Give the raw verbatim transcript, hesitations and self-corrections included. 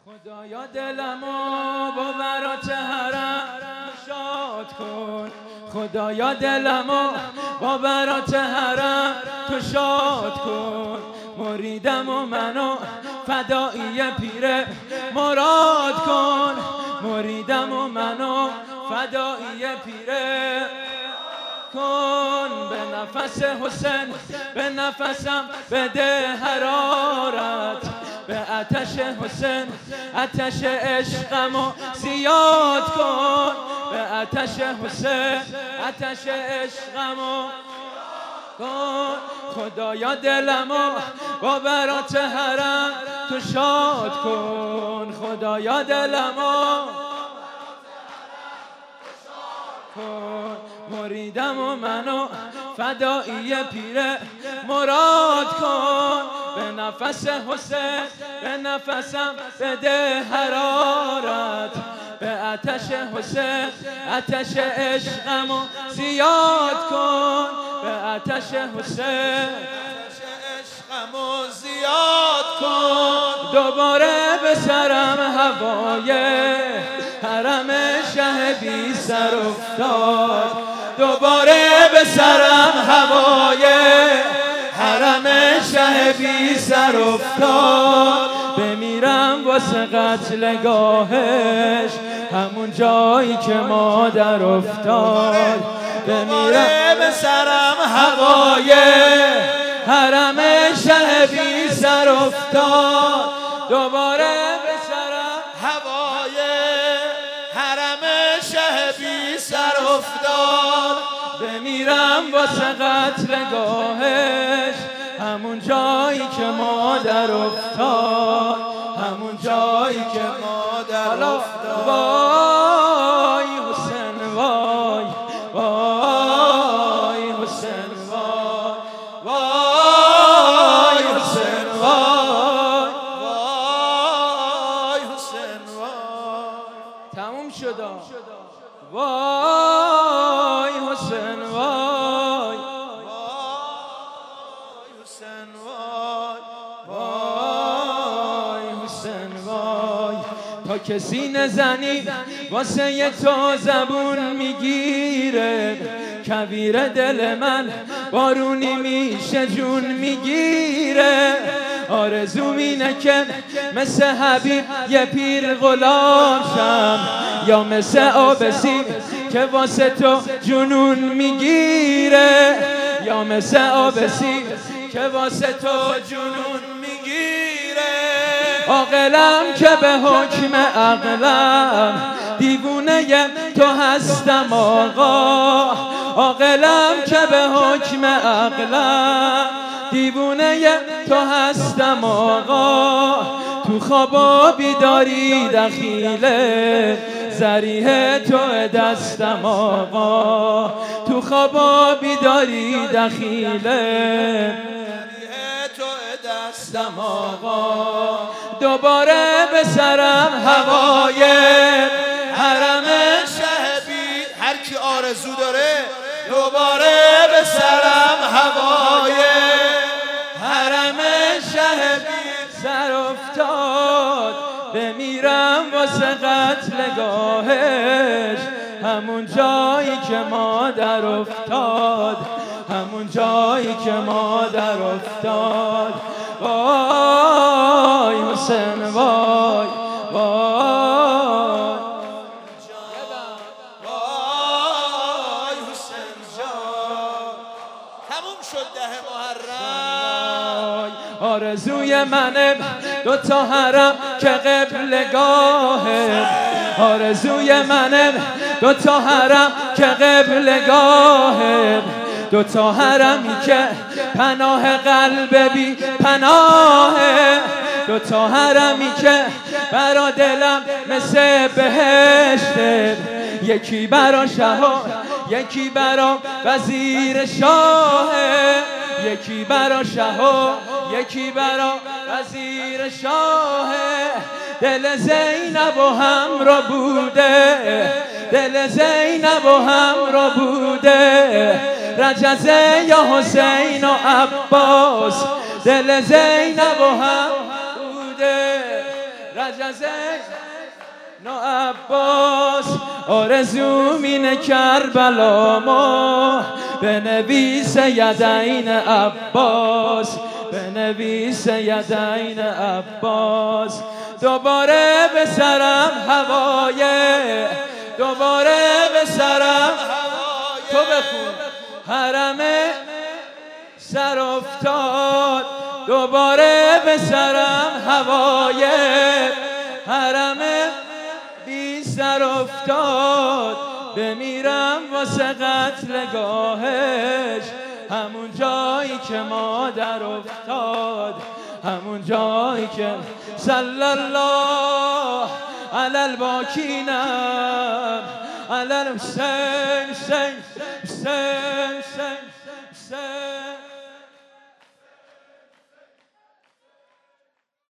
خدایا دلمو با برات حرم شاد کن، خدایا دلمو با برات حرم تو شاد کن. مریدم و منو فدایی پیر مراد کن، مریدم و منو فدایی پیر کن. به نفس حسین به نفسم بده حرارت، به آتش حسین آتش عشقمو زیاد کن، به آتش حسین آتش عشقمو کن. خدایا دلمو با برات حرم تو شاد کن، خدایا دلمو کن. مریدم و منو فدایی پیر مراد کن، به نفس حسین به نفسم بده حرارت، به آتش حسین آتش عشقمو زیاد کن، به آتش حسین آتش عشقمو زیاد کن. دوباره به سرم هوای حرم شه بی سر افتاد، دوباره به سرم هوای حرم شه بی سر افتاد. بمیرم واسه قتلگاهش همون جایی که مادر افتاد، بمیرم به سرم هوای حرم شه بی سر افتاد، دوباره به سرم هوای حرم شه بی سر افتاد. بمیرم واسه قتلگاهش همون جایی که مادر افتاد، همون جایی که مادر افتاد. وای حسین وای وای حسین وای وای حسین وای وای حسین وای. تموم شد. وای حسین وای وای حسین وای وای حسین وای. تا کسی نزنی واسه یه تو زبون میگیره، کویر دل من بارونی میشه جون میگیره. آرزوم اینه که مثل حبیب یه پیر غلام شم، یا مثل آب سیب که واسه تو جنون میگیره، یا مثل آب سیب که واسه تو جنون میگیره. عاقلم که به حکم عقلم دیوونه تو هستم آقا، عاقلم که به حکم عقلم دیوونه تو هستم آقا. تو خوابا بیداری دخیله زریح تو دستم آقا، تو خوابا بیداری دخیله تو دستم آقا. دوباره به سرم هوای حرم شه بی هر کی آرزو داره، دوباره به سرم هوای حرم شه بی سر افتاد. بمیرم واسه قتلگاهش همون جایی که مادر افتاد، همون جایی که مادر افتاد. وای حسین وای وای وای حسین جان. تموم شد ده محرم. آرزوی منه دو تا حرم که قبلگاهه، آرزوی منه دو تا حرم که قبلگاهه، دو تا حرمی که پناه قلب بی پناهه، دو تا حرمی که برا دلم مثل بهشته، یکی برا شها یکی برا وزیر شاهه، یکی برا شها یکی برا وزیر شاهه. دل زینب و همرا بوده، دل زینب و همرا بوده، رجزه یا حسین و عباس، دل زینب و هم بوده، رجزه نو عباس آرزو مینه کربلا ما بنویس یدین عباس بنویس یدین عباس دوباره به سرم هوای دوباره به سرم هوای تو بخون حرم سر افتاد دوباره به سرم هوای حرم بی سر افتاد بمیرم واسه قتلگاهش همون جایی که مادر افتاد همون جایی که صلی الله علی الباکینم علی الحسین حسین حسین حسین حسین